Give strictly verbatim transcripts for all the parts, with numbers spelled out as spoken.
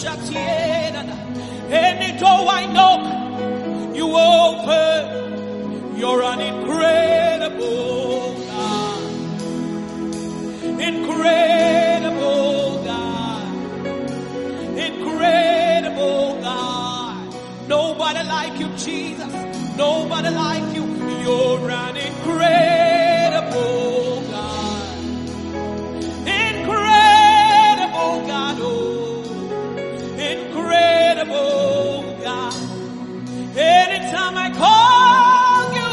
Any door I knock, you open. You're an incredible God. Incredible God. Incredible God. Nobody like you, Jesus. Nobody like you. You're an incredible God. Incredible God. Oh, incredible God. Anytime I call you,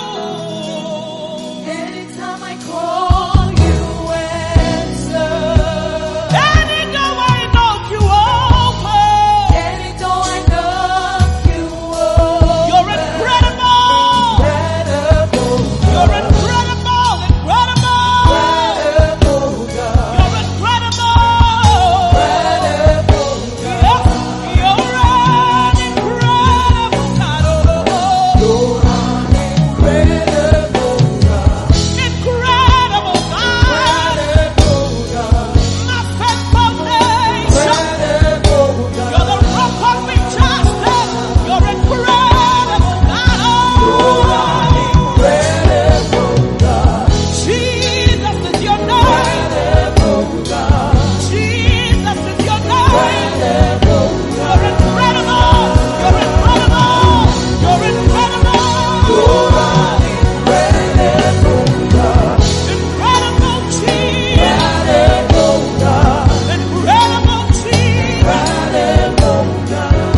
anytime I call you, answer. Any door I knock, you open. Any door I knock, you open. You're incredible. Incredible God. You're incredible, incredible. Incredible God. You're incredible. Incredible God. Yes, you're an incredible God. Oh, You're an incredible God. incredible God. Incredible God. My first foundation. Incredible God. You're the rock on which I stand. You're incredible God. You're Oh, an incredible God. Jesus is your name. Incredible God. Jesus is your name. Incredible You're incredible. You're incredible. You're incredible. You're an incredible God. Incredible Jesus. Incredible God. Incredible Jesus. Incredible God.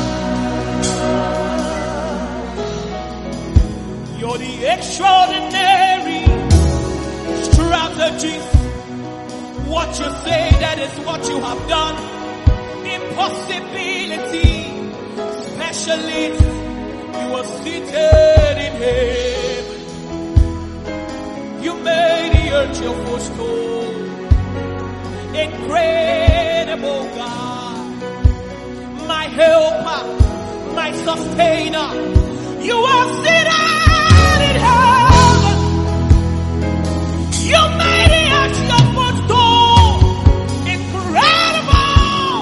You're the extraordinary strategy. What you say, that is what you have done. Impossibility specialist. You are seated in heaven. You made the earth your footstool. Incredible God. My helper, my sustainer. You are seated in heaven. You made the earth your footstool. Incredible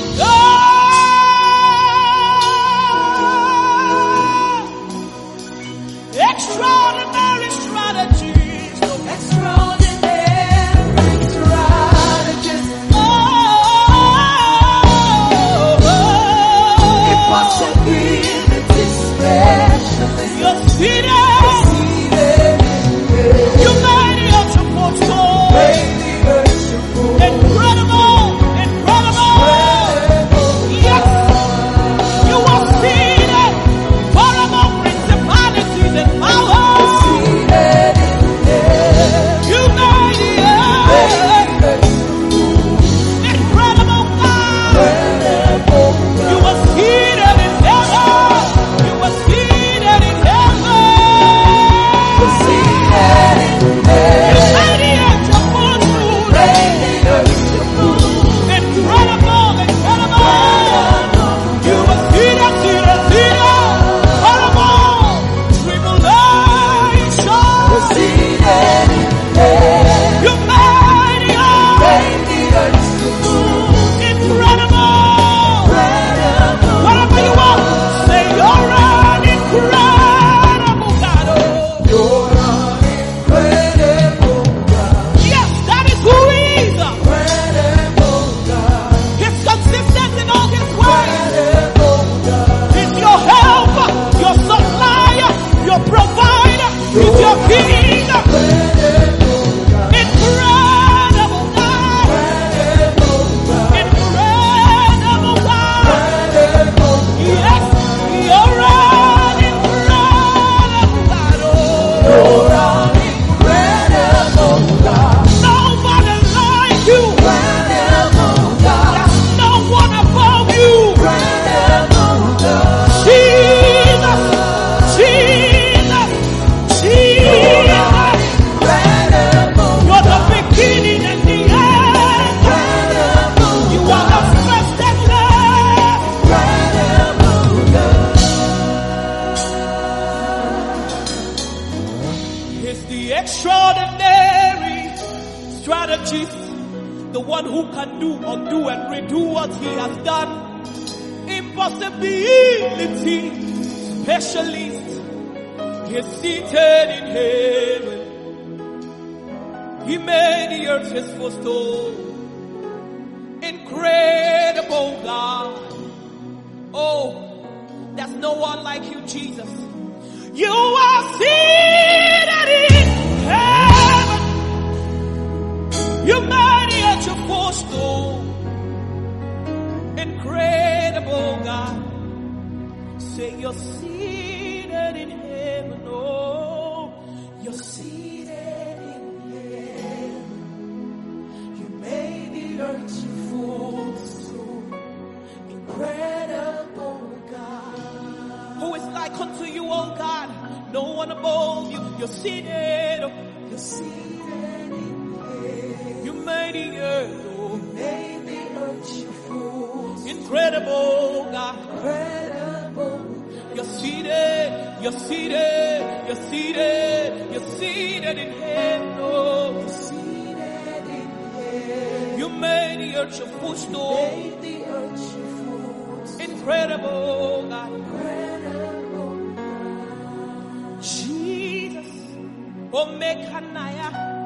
God. Extraordinary strategies. Extraordinary strategist. Oh, Impossibility specialist. you're seated. Seated in heaven. You made the earth your footstool. Made the earth your footstool. Incredible, incredible. Yes, you are seated far above principalities and powers. Seated in heaven. You made the earth. Incredible God. Incredible You God. are seated in heaven. You are seated in heaven. Seated in You heaven. made the earth your footstool. Made the earth your footstool. Incredible, incredible. You are seated, seated, seated. Horrible tribulation. Seated in heaven. You made the earth. Made the earth your footstool. Incredible. Incredible Whatever you want, say you're an incredible God. Oh. You're an incredible God. Yes, that is who he is. Incredible God. He's consistent in all his ways. Incredible God. He's your helper, your supplier, your provider. He's your king. Incredible God. Incredible God. Incredible God. Incredible God. Incredible Yes, you're an incredible God. Oh. You're an incredible God. Nobody like you. Incredible God. There's no one above you. Incredible God. Jesus, Jesus, Jesus. Incredible You're the beginning and the end. Incredible You are the first and last. Incredible God. He's the extraordinary strategist, the one who can do, undo, and redo what he has done. impossibility specialist is seated in heaven. He made the earth his footstool. Incredible God. Oh, there's no one like you, Jesus. You are seated in heaven. You made the earth your footstool. Incredible God. Say you're seated in heaven. Oh, you're seated in heaven. You made the earth your footstool. Incredible God. Who is like unto you, oh God? No one above you. You're seated. You're seated in heaven. You made the earth. Oh, you made the earth your footstool. Incredible God. Incredible. You're seated, you're seated, you're seated, you're seated in heaven. Oh, you're seated in heaven. You made the earth your footstool. Made the earth your footstool. Incredible God. Incredible God. Jesus, oh Mekanaya,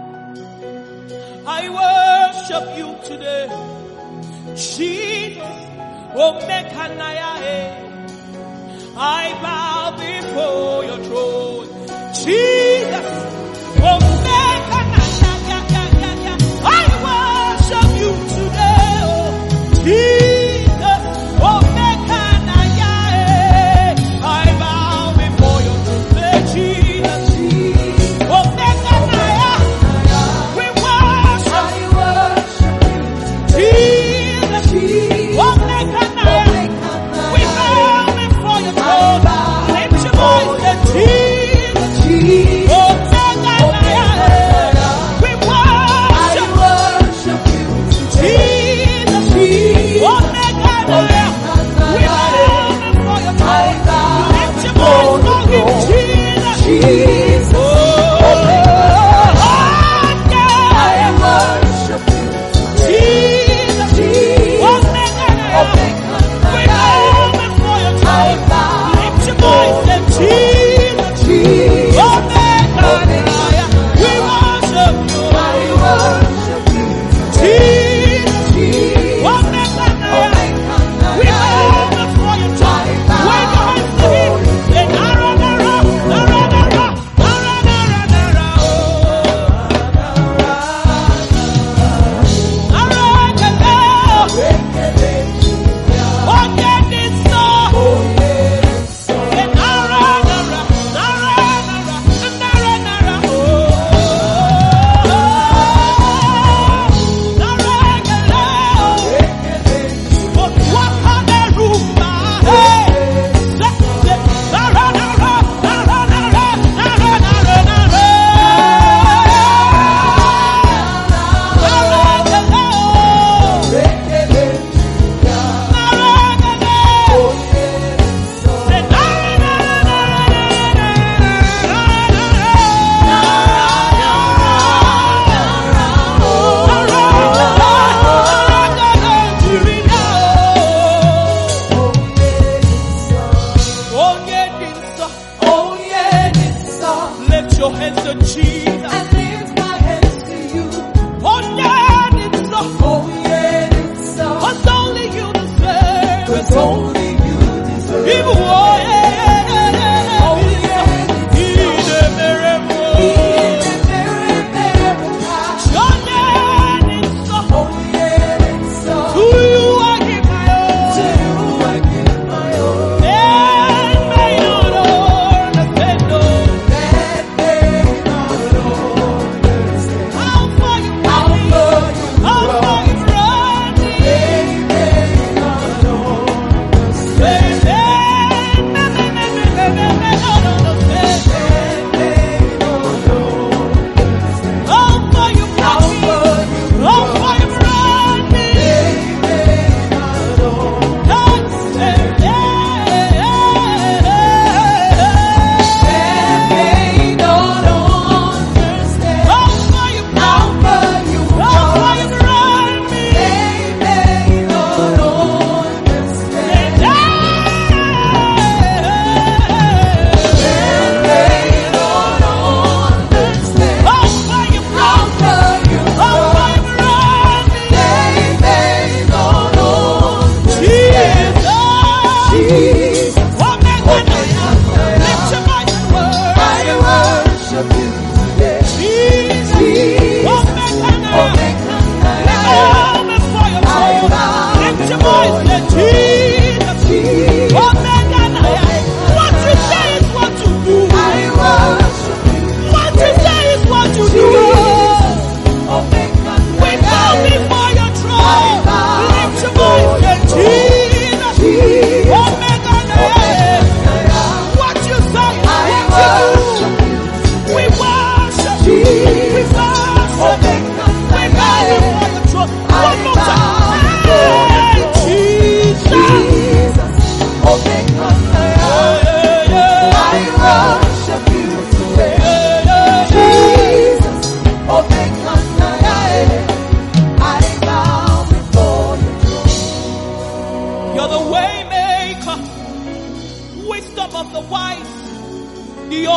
I worship you today. Jesus, oh Mekanaya, I bow before your throne. Jesus, oh Mekanaya, I worship you today. Oh Jesus, oh Mekanaya, I bow before your throne. Jesus, oh Mekanaya, we worship you. Jesus, oh Mekanaya, we bow before your throne. Lift your voice and Jesus, oh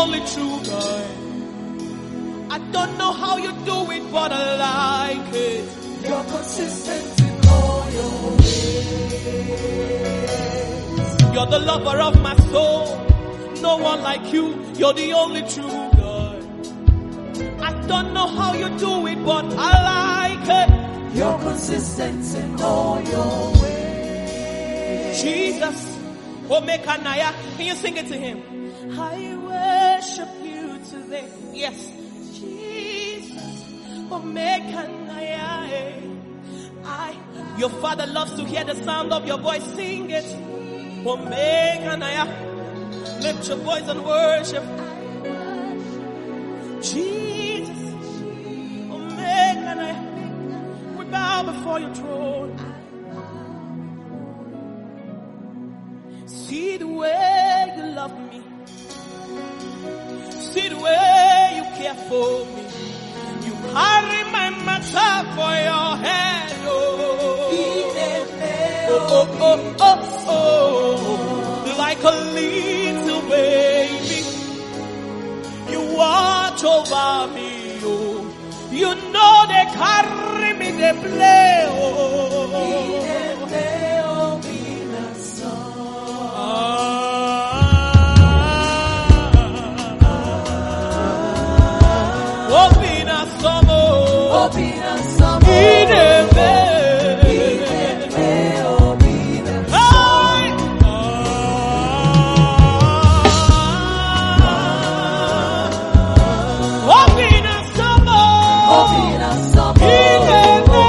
only true God. I don't know how you do it, but I like it. You're consistent in all your ways. You're the lover of my soul. No one like you. You're the only true God. I don't know how you do it, but I like it. You're consistent in all your ways. Jesus, Omekanaya, can you sing it to him? I worship you today. Yes. Jesus, Omekanaya. I, your Father loves to hear the sound of your voice. Sing it. Omekanaya. Lift your voice and worship. Jesus, Omekanaya. We bow before your throne. See the way you love me. See the way you care for me. You carry my matter for your head. Oh, oh, oh, oh, oh. Like a little baby, you watch over me. Oh, you know they carry me, they play. Oh, Obina Samo, Obina Samo, Ideme, Obina Samo, Obina Samo, Ideme,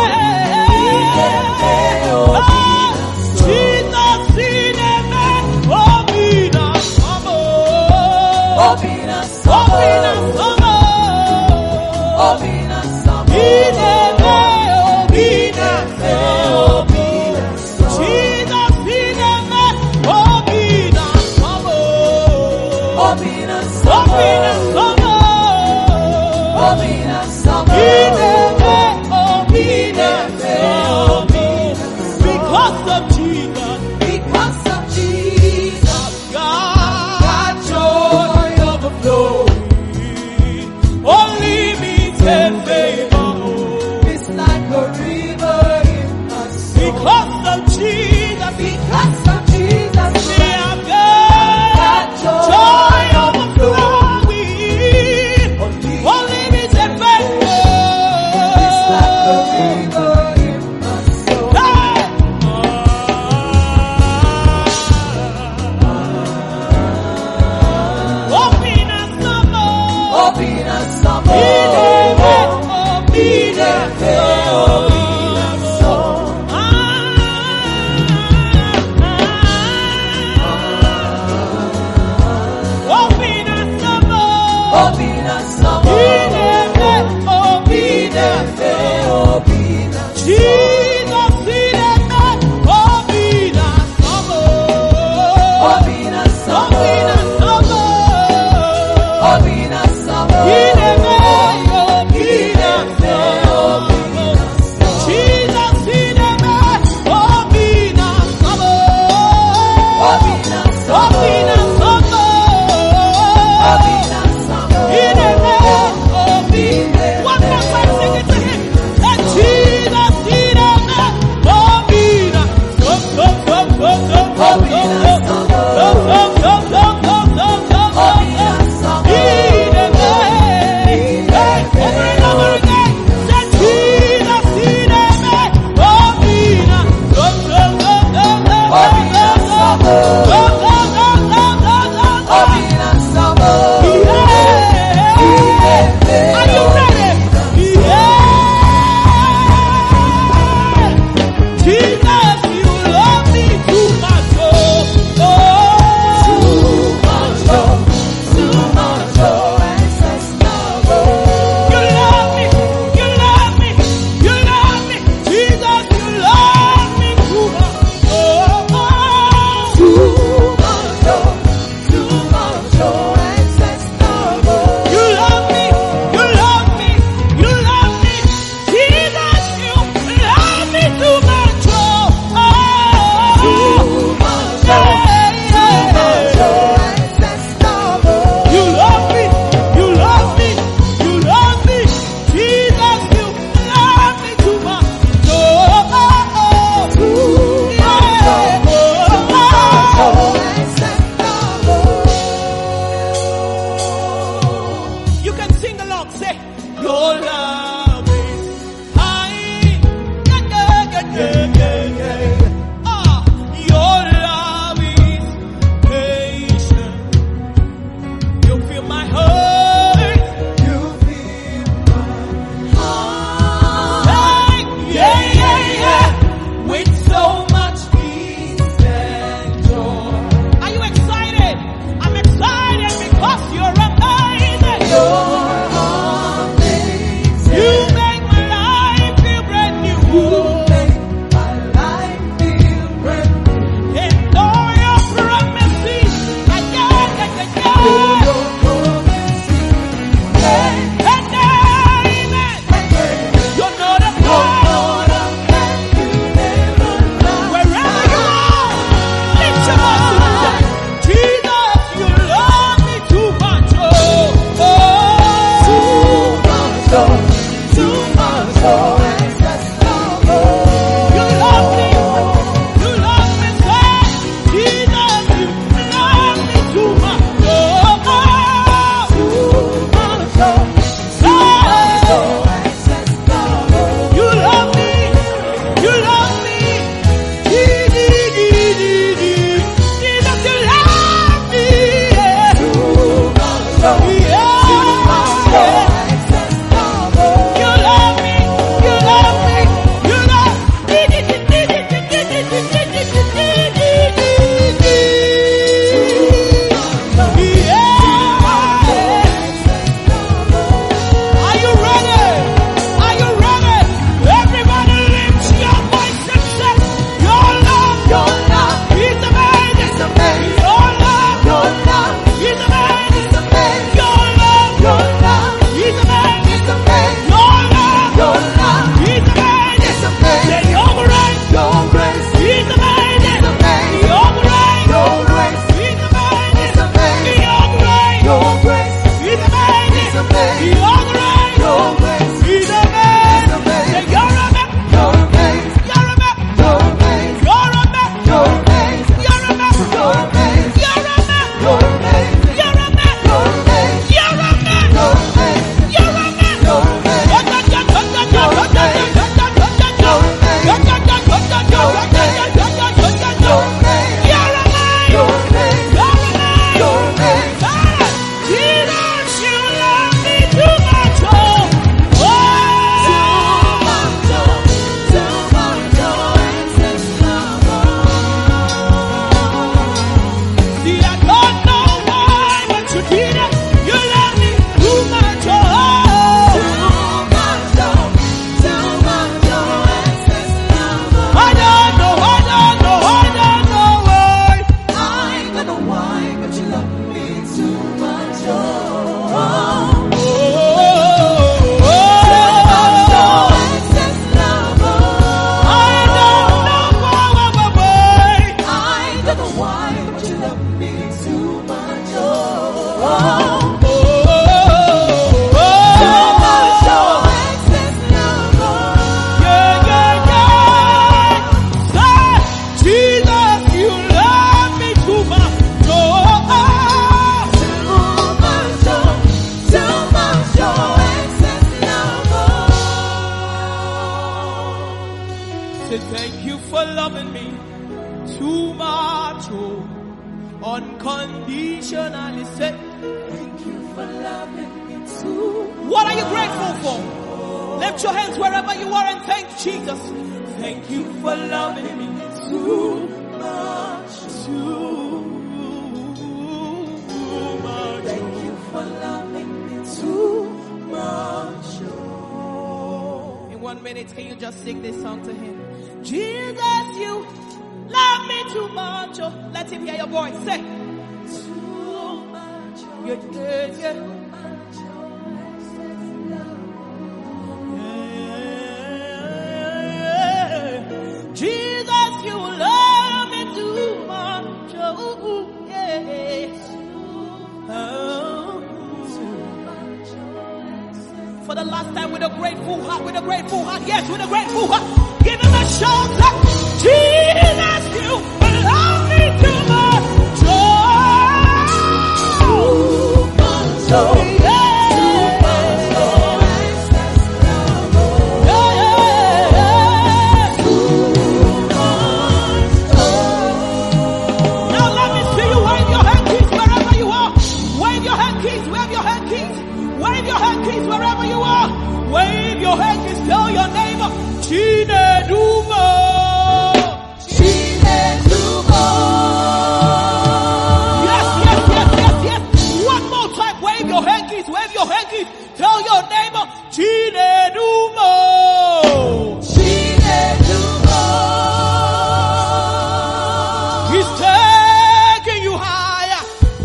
Jesus, Ideme, Obina Samo, Obina Samo, Obina Samo. Obina Samo, Ideme, Obina Samo. Obina Jesus, Ideme, Obina Samo. Obina Samo, Obina Samo. Obina Samo, Ideme, Obina Samo. Because of Jesus, because of Jesus, God, joy overflowing, unlimited favor. it's like a river in my soul. Because of Jesus, Because of Jesus, we have got joy overflowing, unlimited favor. it's like a river in my soul. Hey! Open us up, Obina Samo, Ideme, Obina Obina Samo, Obina Samo, Obina Obina Samo, Obina Samo, Obina Samo, Obina Samo, One more time, sing it to him. And Jesus, Say thank you for loving me too much, oh, unconditionally. Say Thank you for loving me too. what are you grateful for? Lift your hands wherever you are and thank Jesus. Thank you for loving me too much, too much. Thank you for loving me too much. In one minute, can you just sing this song to him? Jesus, you love me too much. Oh, let him hear your voice. Say, Too much. yeah, yeah, yeah. Jesus, you love me too much. Oh, yeah. Oh. For the last time with a grateful heart, with a grateful heart, yes, with a grateful heart. Give him a shout. Jesus, you love me too much. Oh, So, wherever you are, wave your hand, just tell your neighbor, Chinedumo. Chinedumo. Yes, yes, yes, yes, yes. One more time, wave your hankies, wave your hankies. Tell your neighbor, Chinedumo. Chinedumo. He's taking you higher.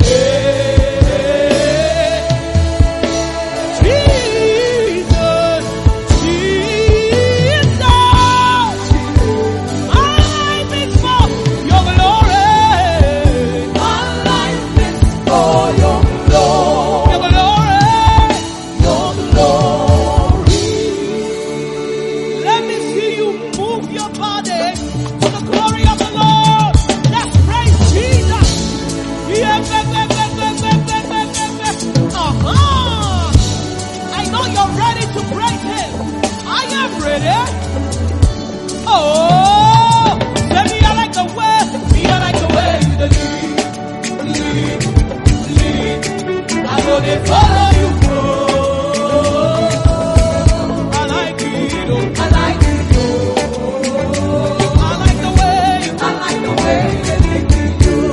Oh, tell me I like the way, me I like the way you lead, lead, lead. I know they follow you, oh. I like it, oh. I like it, I like the way you, I like the way you lead me,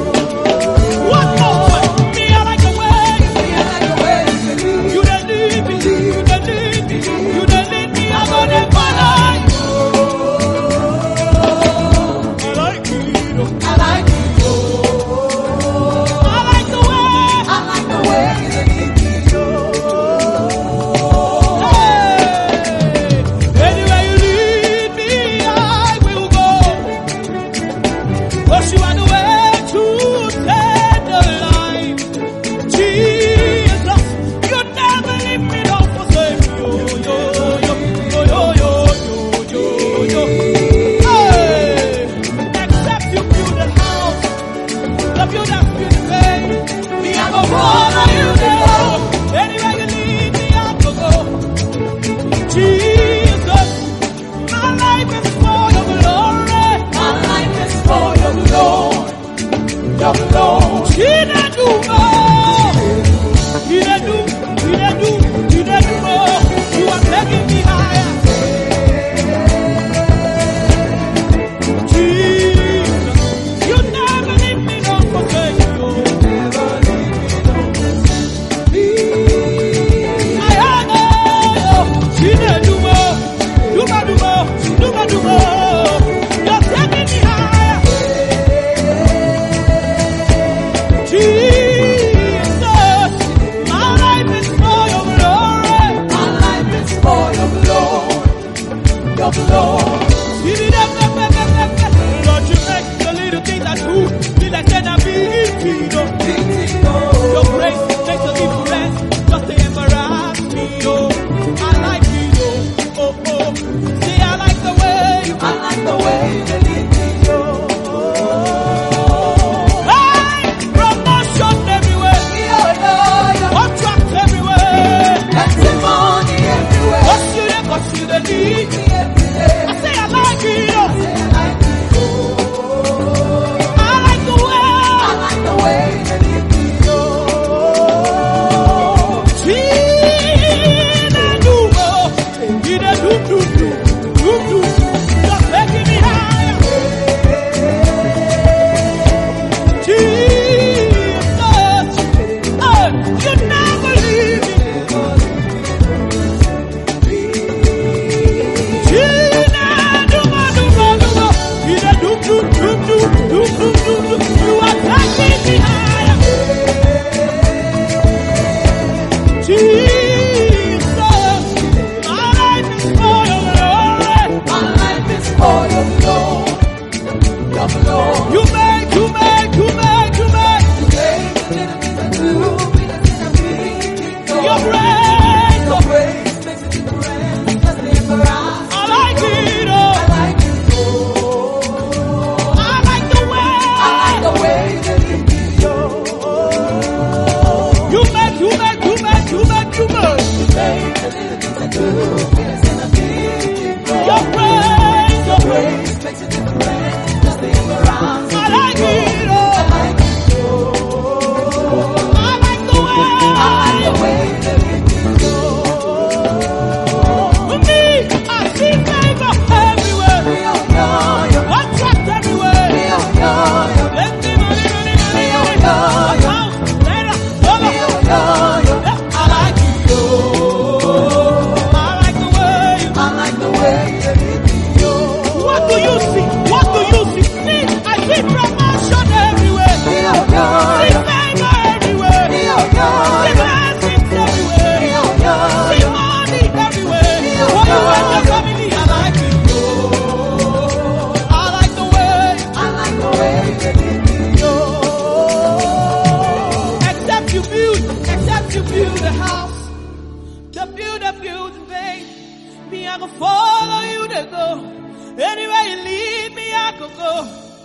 oh. One more time, me I like the way you, Me, I like the way you lead. you done lead me, you done lead me, you done lead me, I know they follow you. I say I like it. Anywhere you lead me, I could go.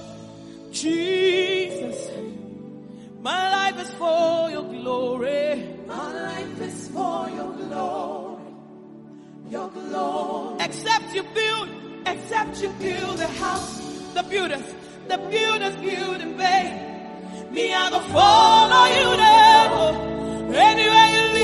Jesus, my life is for your glory. My life is for your glory. Your glory. Except you build, except you build a house, the builders, the builders build in vain. Me, I go follow you there. Anywhere you